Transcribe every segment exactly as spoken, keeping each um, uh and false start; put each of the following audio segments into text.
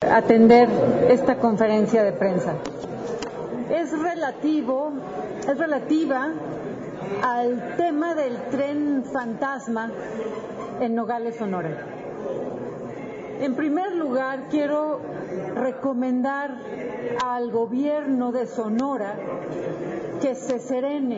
Atender esta conferencia de prensa. Es relativo, es relativa al tema del tren fantasma en Nogales, Sonora. En primer lugar, quiero recomendar al gobierno de Sonora que se serene,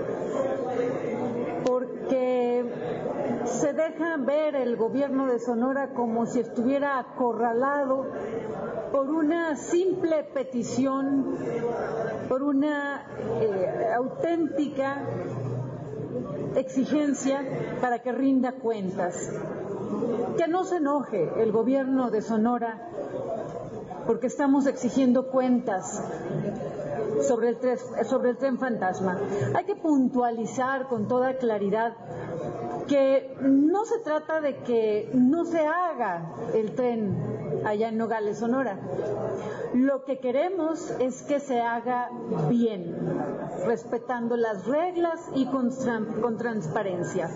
porque se deja ver el gobierno de Sonora como si estuviera acorralado por una simple petición, por una eh, auténtica exigencia para que rinda cuentas. Que no se enoje el gobierno de Sonora porque estamos exigiendo cuentas sobre el, tres, sobre el tren fantasma. Hay que puntualizar con toda claridad que no se trata de que no se haga el tren allá en Nogales, Sonora. Lo que queremos es que se haga bien, respetando las reglas y con, con transparencia.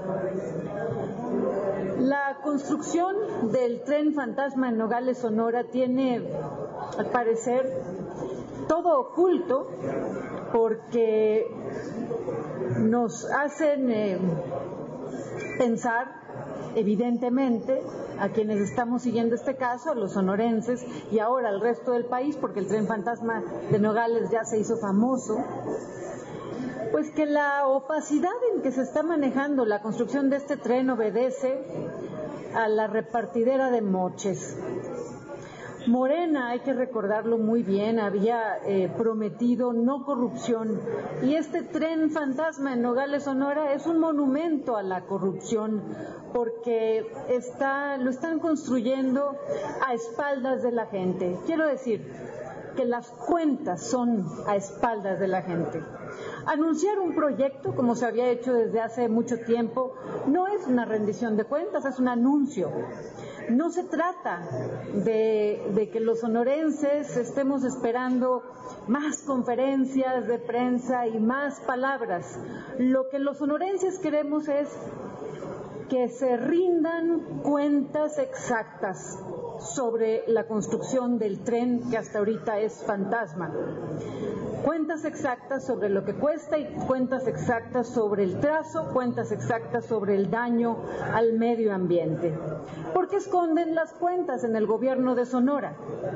La construcción del tren fantasma en Nogales, Sonora tiene, al parecer, todo oculto porque nos hacen eh, pensar, evidentemente, a quienes estamos siguiendo este caso, a los sonorenses y ahora al resto del país, porque el tren fantasma de Nogales ya se hizo famoso, pues que la opacidad en que se está manejando la construcción de este tren obedece a la repartidera de moches. Morena, hay que recordarlo muy bien, había eh, prometido no corrupción y este tren fantasma en Nogales, Sonora es un monumento a la corrupción porque está, lo están construyendo a espaldas de la gente. Quiero decir que las cuentas son a espaldas de la gente. Anunciar un proyecto, como se había hecho desde hace mucho tiempo, no es una rendición de cuentas, es un anuncio. No se trata de, de que los sonorenses estemos esperando más conferencias de prensa y más palabras. Lo que los sonorenses queremos es que se rindan cuentas exactas sobre la construcción del tren que hasta ahorita es fantasma. Cuentas exactas sobre lo que cuesta y cuentas exactas sobre el trazo, cuentas exactas sobre el daño al medio ambiente. ¿Por qué esconden las cuentas en el gobierno de Sonora?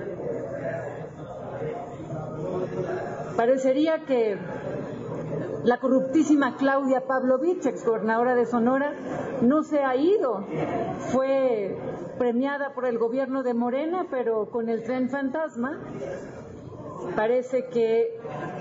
Parecería que la corruptísima Claudia Pavlovich, exgobernadora de Sonora, no se ha ido. Fue premiada por el gobierno de Morena, pero con el tren fantasma parece que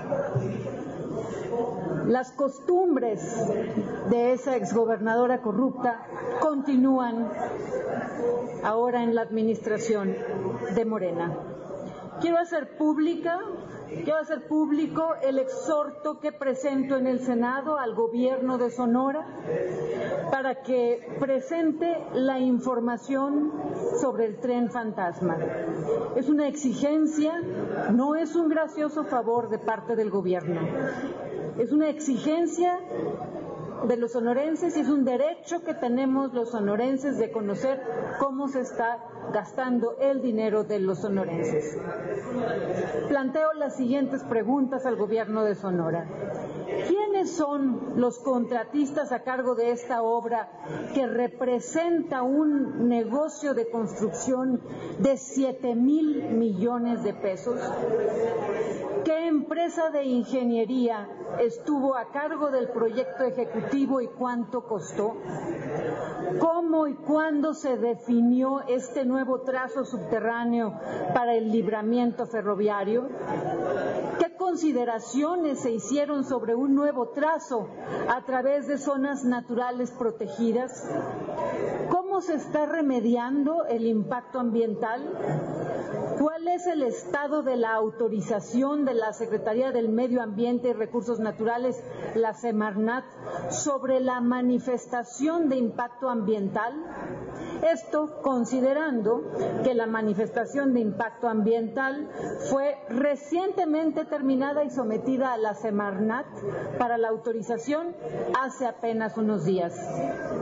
las costumbres de esa exgobernadora corrupta continúan ahora en la administración de Morena. Quiero hacer pública Quiero hacer público el exhorto que presento en el Senado al gobierno de Sonora para que presente la información sobre el tren fantasma. Es una exigencia, no es un gracioso favor de parte del gobierno. Es una exigencia de los sonorenses y es un derecho que tenemos los sonorenses de conocer cómo se está gastando el dinero de los sonorenses. Planteo las siguientes preguntas al gobierno de Sonora. ¿Quiénes son los contratistas a cargo de esta obra que representa un negocio de construcción de siete mil millones de pesos? ¿Qué empresa de ingeniería estuvo a cargo del proyecto ejecutivo y cuánto costó? ¿Cómo y cuándo se definió este nuevo trazo subterráneo para el libramiento ferroviario? ¿Qué consideraciones se hicieron sobre un nuevo trazo a través de zonas naturales protegidas? ¿Cómo se está remediando el impacto ambiental? ¿Cuál es el estado de la autorización de la Secretaría del Medio Ambiente y Recursos Naturales, la Semarnat, sobre la manifestación de impacto ambiental? Esto considerando que la manifestación de impacto ambiental fue recientemente terminada y sometida a la Semarnat para la autorización hace apenas unos días.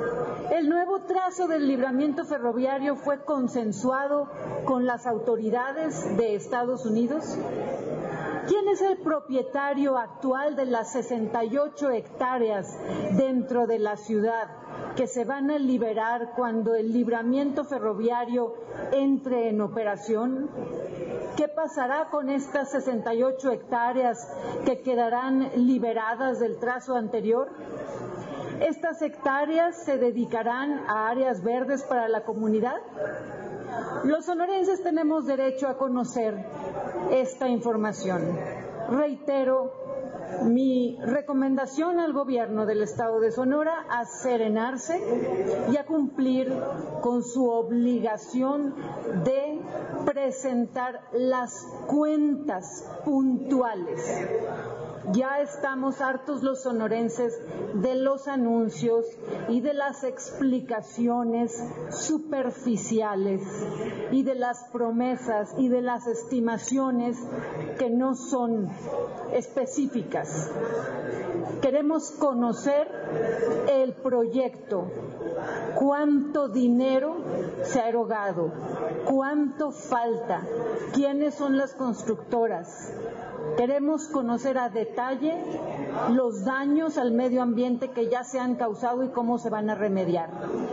El nuevo trazo del libramiento ferroviario fue consensuado con las autoridades de Estados Unidos. ¿Quién es el propietario actual de las sesenta y ocho hectáreas dentro de la ciudad que se van a liberar cuando el libramiento ferroviario entre en operación? ¿Qué pasará con estas sesenta y ocho hectáreas que quedarán liberadas del trazo anterior? ¿Estas hectáreas se dedicarán a áreas verdes para la comunidad? Los sonorenses tenemos derecho a conocer esta información. Reitero mi recomendación al gobierno del Estado de Sonora a serenarse y a cumplir con su obligación de presentar las cuentas puntuales. Ya estamos hartos los sonorenses de los anuncios y de las explicaciones superficiales y de las promesas y de las estimaciones que no son específicas. Queremos conocer el proyecto, cuánto dinero se ha erogado, cuánto falta, quiénes son las constructoras. Queremos conocer a detalle los daños al medio ambiente que ya se han causado y cómo se van a remediar.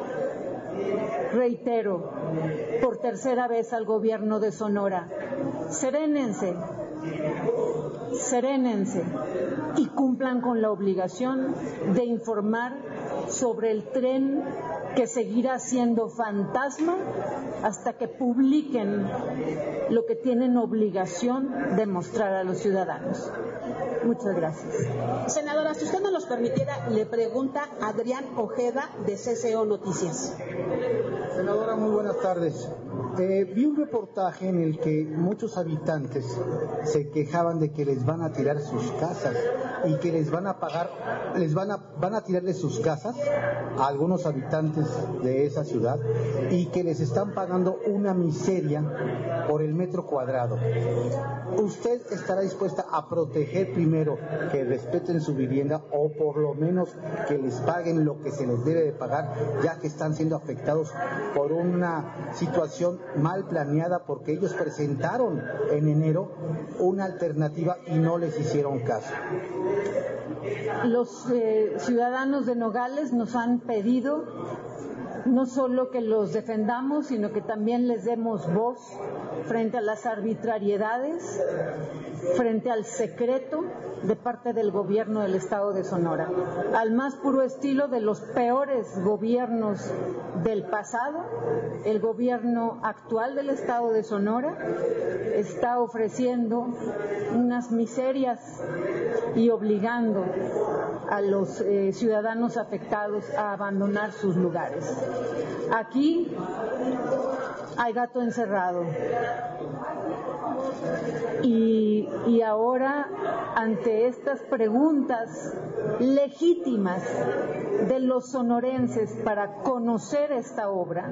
Reitero, por tercera vez al gobierno de Sonora, serénense, serénense y cumplan con la obligación de informar sobre el tren que seguirá siendo fantasma hasta que publiquen lo que tienen obligación de mostrar a los ciudadanos. Muchas gracias. Senadora, si usted nos los permitiera, le pregunta Adrián Ojeda de C C O Noticias. Senadora, muy buenas tardes. Eh, vi un reportaje en el que muchos habitantes se quejaban de que les van a tirar sus casas y que les van a pagar, les van a, van a tirarles sus casas a algunos habitantes de esa ciudad y que les están pagando una miseria por el metro cuadrado. ¿Usted estará dispuesta a proteger primero que respeten su vivienda o por lo menos que les paguen lo que se les debe de pagar, ya que están siendo afectados por una situación mal planeada porque ellos presentaron en enero una alternativa y no les hicieron caso? Los eh, ciudadanos de Nogales nos han pedido no solo que los defendamos, sino que también les demos voz frente a las arbitrariedades, frente al secreto de parte del gobierno del Estado de Sonora, al más puro estilo de los peores gobiernos del pasado. El gobierno actual del Estado de Sonora está ofreciendo unas miserias y obligando a los eh, ciudadanos afectados a abandonar sus lugares. Aquí hay gato encerrado. Y, y ahora, ante estas preguntas legítimas de los sonorenses para conocer esta obra,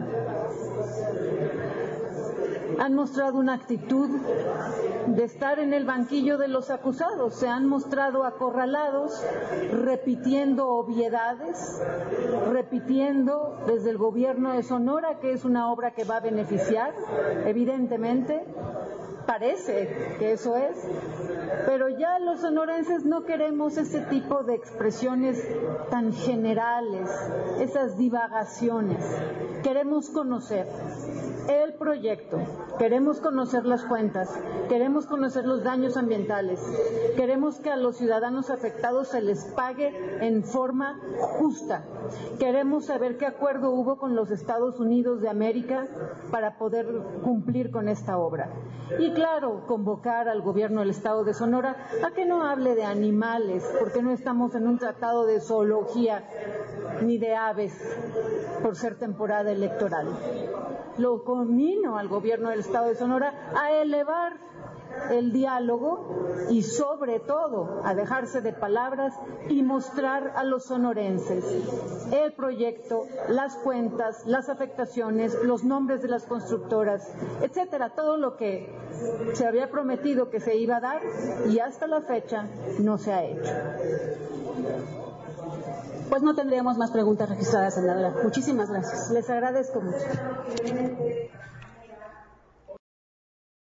han mostrado una actitud de estar en el banquillo de los acusados, se han mostrado acorralados, repitiendo obviedades, repitiendo desde el gobierno de Sonora que es una obra que va a beneficiar, evidentemente, parece que eso es, pero ya los sonorenses no queremos ese tipo de expresiones tan generales, esas divagaciones. Queremos conocer el proyecto, queremos conocer las cuentas, queremos conocer los daños ambientales, queremos que a los ciudadanos afectados se les pague en forma justa, queremos saber qué acuerdo hubo con los Estados Unidos de América para poder cumplir con esta obra. Y claro, convocar al gobierno del Estado de Sonora a que no hable de animales, porque no estamos en un tratado de zoología ni de aves por ser temporada electoral. Lo conmino al gobierno del Estado de Sonora a elevar el diálogo y sobre todo a dejarse de palabras y mostrar a los sonorenses el proyecto, las cuentas, las afectaciones, los nombres de las constructoras, etcétera, todo lo que se había prometido que se iba a dar y hasta la fecha no se ha hecho. Pues no tendríamos más preguntas registradas, senadora. Muchísimas gracias. Les agradezco mucho.